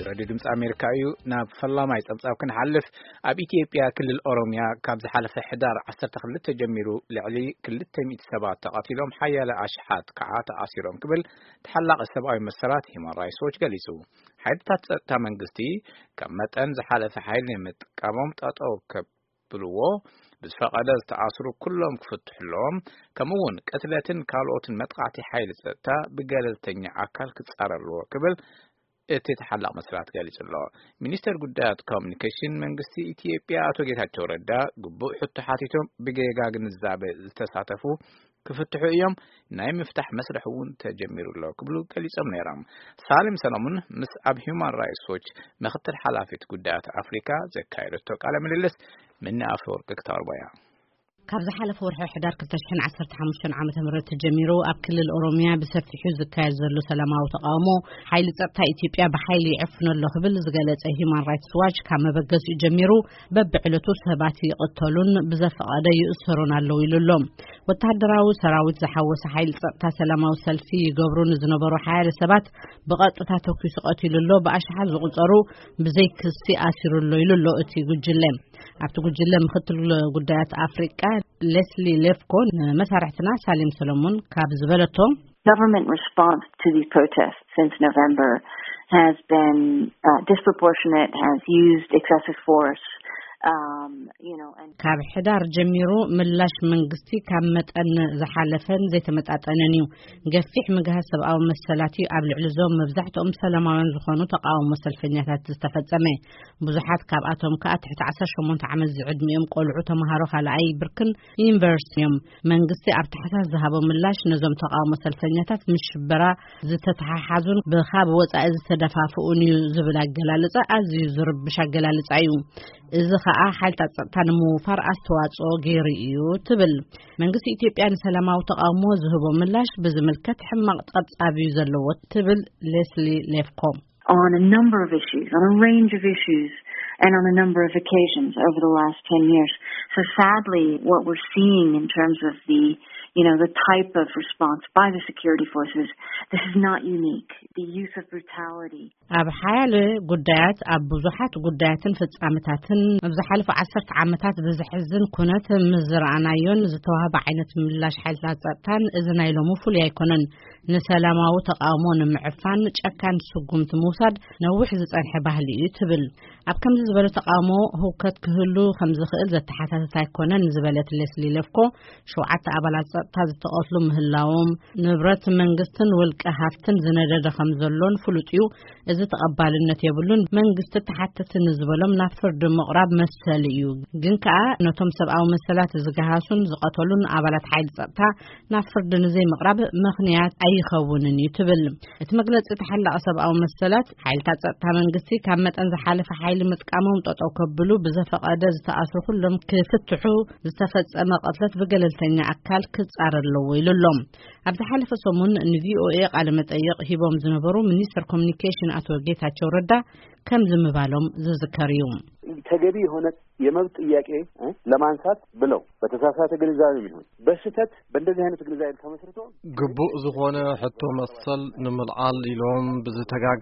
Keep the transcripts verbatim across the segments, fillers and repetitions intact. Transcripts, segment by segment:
راديو دمس أمريكايو ناب فلاماي تمصاب كنحلف أب إثيوبيا كل الأوروميا كابز حلف حدار عسر تخلت تجميرو لعلي كل تميت سبات تقاتلهم حيال أشحات كعات عصيرهم قبل تحلق السبعي مسارات هما رايسوش قليسو حيث تامنغستي كمتن زحلف حيل نمت كامم تقطعو كبلوو بفقد تعاصروا كلهم كفتح لهم كمون قتلتن كالوتن متقعتي حيل تا بقللتني عكال كتصارلو قبل اتتحلق مسرات قاليس الله منستر قدات كوميونيكيشن منغستي إثيوبيا أتو ጌታቸው ረዳ ጉቡእ ሕቱሓቲቶም ብገጋ ግንዛቤ ዝተሳተፉ ክፍትሑ እዮም ናይ ምፍታሕ መስርሕውን ተጀሚሩሎ ክብሉ ገሊጾም ነይሮም ሳሊም ሰሎሞን ምስ ኣብ ሂውማን ራይትስ ዎች ምክትል ሓላፊት ጉዳያት ኣፍሪካ ዘካየደቶ ቃለ ምልልስ ምን ኣፈወርቅ ክታርባያ ካብዛ ሓለፈ ወርሒ ሕዳር ክልተ ሽሕን ዓሰርተ ሓሙሽተ ዓመተ ምህረት ተጀሚሩ ኣብ ክልል ኦሮሚያ ብሰፊሑ ዝካየድ ዘሎ ሰላማዊ ተቃውሞ ሓይሊ ጸጥታ ኢትዮጵያ ብሓይሊ ይዕፍነሎ ክብል ዝገለጸ ሂውማን ራይትስ ዋች ካብ መበገሲኡ ጀሚሩ በብዕለቱ ሰባት ይቅተሉን ብዘፈቀደ ይእሰሩን ኣለዉ ኢሉሎም ወታደራዊ ሰራዊት ዝሓወሰ ሓይሊ ጸጥታ ሰላማዊ ሰልፊ ይገብሩን ዝነበሩ ሓያለ ሰባት ብቐጥታ ተኩሱ ቀቲሉሎ ብኣሽሓት ዝቁጸሩ ብዘይ ክሲ ኣሲሩሎ ኢሉሎ እቲ ጉጅለ ኣብቲ ጉጅለ ምክትል ጉዳያት ኣፍሪካ Leslie Lefkon መስራሕትና ሳሊም ሰሎሞን ካብ ዝበለቶ Government response to the protests since November has been uh, disproportionate, has used excessive force. Um, you know, and ካብ ሕዳር ጀሚሩ ምላሽ መንግስቲ ካብ መጠን ዝሓለፈን ዘይተመጣጠነን እዩ ገፊሕ ምግሃ ሰብኣዊ መሰላቲ ኣብ ልዕሊ ዞም መብዛሕትኦም ሰላማውያን ዝኾኑ ተቃውሞ ሰልፈኛታት ዝተፈጸመ ብዙሓት ካብኣቶም ከዓ ትሕቲ ዓሰርተ ሸሞንተ ዓመት ዝዕድሚኦም ቆልዑ ተማሃሮ ካልኣይ ብርክን ዩኒቨርሲቲዮም መንግስቲ ኣብ ታሕታት ዝሃቦ ምላሽ ነዞም ተቃውሞ ሰልፈኛታት ምሽበራ ዝተተሓሓዙን ብኻብ ወጻኢ ዝተደፋፍኡን እዩ ዝብል ኣገላልጻ ኣዝዩ ዝርብሽ ኣገላልጻ እዩ እዚ ከዓ ሓልታት ጸጥታ ንምውፋር ኣስተዋጽኦ ገይሩ እዩ ትብል መንግስቲ ኢትዮጵያ ንሰላማዊ ተቃውሞ ዝህቦ ምላሽ ብዝምልከት ሕማቅ ጸብጻብ እዩ ዘለዎ ትብል ሌስሊ ሌፍኮም on a number of issues, on a range of issues, and on a number of occasions over the last ten years. So sadly, what we're seeing in terms of the, you know, the type of response by the security forces, this is not unique. The use of brutality. ኣብ ሓያለ ጉዳያት ኣብ ብዙሓት ጉዳያትን ፍጻመታትን ኣብዝሓለፈ ዓሰርተ ዓመታት ብዝሕዝን ኩነት ምዝራእናዮን ዝተዋህበ ዓይነት ምላሽ ሓይልታት ጸጥታን እዚ ናይ ሎሙ ፍሉይ ኣይኮነን ንሰላማዊ ተቃውሞ ንምዕፋን ጨካን ስጉምቲ ምውሳድ ነዊሕ ዝጸንሐ ባህሊ እዩ ትብል ኣብ ከምዚ ዝበለ ተቃውሞ ህውከት ክህሉ ከም ዝኽእል ዘተሓታተት ኣይኮነን ዝበለት ሌስሊ ለፍኮ ሸውዓተ ኣባላት ጸጥታ ዝተቐትሉ ምህላዎም ንብረት መንግስትን ውልቀ ሃፍትን ዝነደደ ከም ዘሎን ፍሉጥ እዩ እዚ ተቐባልነት የብሉን መንግስቲ ተሓተትን ዝበሎም ናብ ፍርዲ ምቕራብ መሰል እዩ ግን ከዓ ነቶም ሰብኣዊ መሰላት ዝገሃሱን ዝቐተሉን ኣባላት ሓይሊ ጸጥታ ናብ ፍርዲ ንዘይ ምቕራብ ምኽንያት ኣይኸውንን እዩ ትብል እቲ መግለጺ ተሓላቀ ሰብኣዊ መሰላት ሓይልታት ጸጥታ መንግስቲ ካብ መጠን ዝሓለፈ ሓይሊ ምጥቃሞም ጠጠው ከብሉ ብዘፈቀደ ዝተኣስሩ ኩሎም ክፍትሑ ዝተፈጸመ ቀትለት ብገለልተኛ ኣካል ክጻረለዎ ኢሉሎም ኣብ ዝሓለፈ ሰሙን ንቪኦኤ ቃለ መጠይቅ ሂቦም ዝነበሩ ሚኒስትር ኮሚኒኬሽን አቶ ጌታቸው ረዳ ከም ዝምባሎም ዝዝከር እዩ ተገቢ ሆነ የመብት ጥያቄ ለማንሳት ብለው በተሳሳተ ግንዛቤ ይሁን በስተት በእንደዚህ አይነት ግንዛቤ ተመስርቶ ግቡእ ዝኾነ ሕቶ መሰል ንምልዓል ኢሎም ብዝተጋገ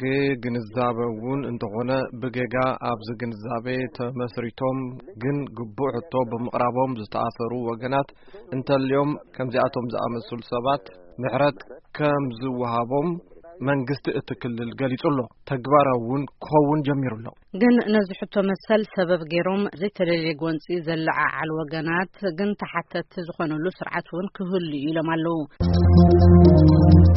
ግንዛቤውን እንደሆነ ብገጋ ኣብዚ ግንዛቤ ተመስሪቶም ግን ግቡእ ሕቶ ብምቕራቦም ዝተኣሰሩ ወገናት እንተልዮም ከምዚኣቶም ዝኣመሰሉ ሰባት ምሕረት ከም ዝወሃቦም መንግስት እትክልል ገሊጹሎ ተግባራውን ኮውን ጀሚሩሎ ግን ነዚ ሕቶ መሰል ሰበብ ገይሮም ዘይተደለየ ጎንፂ ዘለዓዓል ወገናት ግን ተሓተት ዝኾነሉ ስርዓት ውን ክህሉ ኢሎም ኣለዉ